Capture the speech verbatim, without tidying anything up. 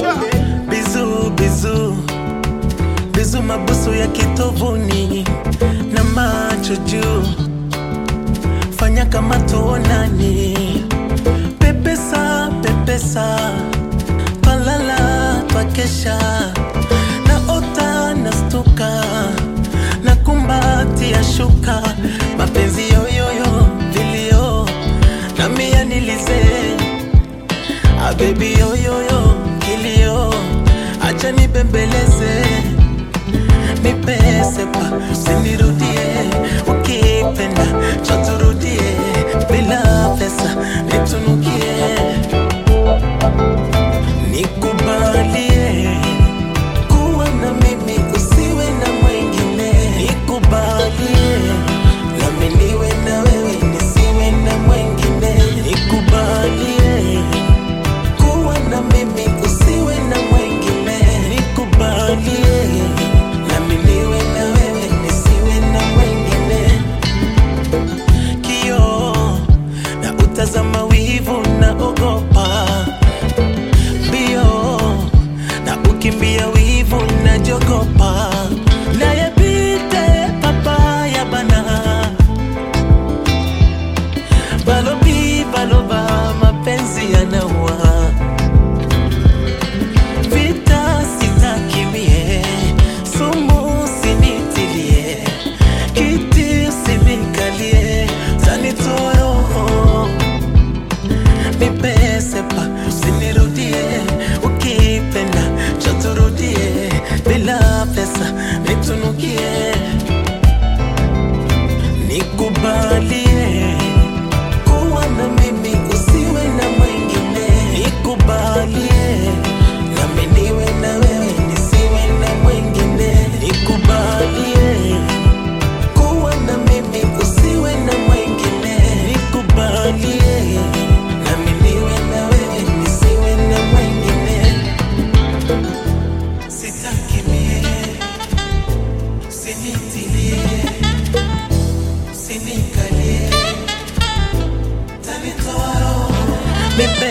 Bizu, bizu, bizu mabusu ya kitovuni na macho juu, fanya kama tuonani. Pepesa, pepesa, palala, pakesha, na ota, na stuka, na kumbati ya shuka. Mapenzi yoyoyo, vilio, na miya nilize. Ah baby yoyoyo, kilio, acha nibembeleze. Nipese pa, usinirudie, ukipenda, choturudie. Bila pesa, nitunukie, nikubalie kuwa na mimi, usiwe na mwengine. Nikubalie nami niwe na wewe, nisiwe na mwengine. Nikubalie kuwa na mimi, usiwe na mwengine. Nikubalie nami niwe na wewe, nisiwe na mwengine. Kio na utazama wivu na ogopa, mbio na ukimbia wivu na jogopa. Na yepite papaya bana, balobi baloba, mapenzi yanaua. Vita sitakimie, sumu sinitilie, kiti usinikalie, zanitoa roho. Nipese pa, usinirudie, ukipenda, choturudie. Bila pesa, nitunukie, nikubalie kuwa na mimi, usiwe na mwengine. Nikubalie nami niwe na wewe, nisiwe na mwengine. Nikubalie kuwa na mimi, usiwe na mwengine. Nikubalie nami niwe na wewe, nisiwe na mwengine. Sitakimie, usinitilie, usinikalie, tanitoa roho.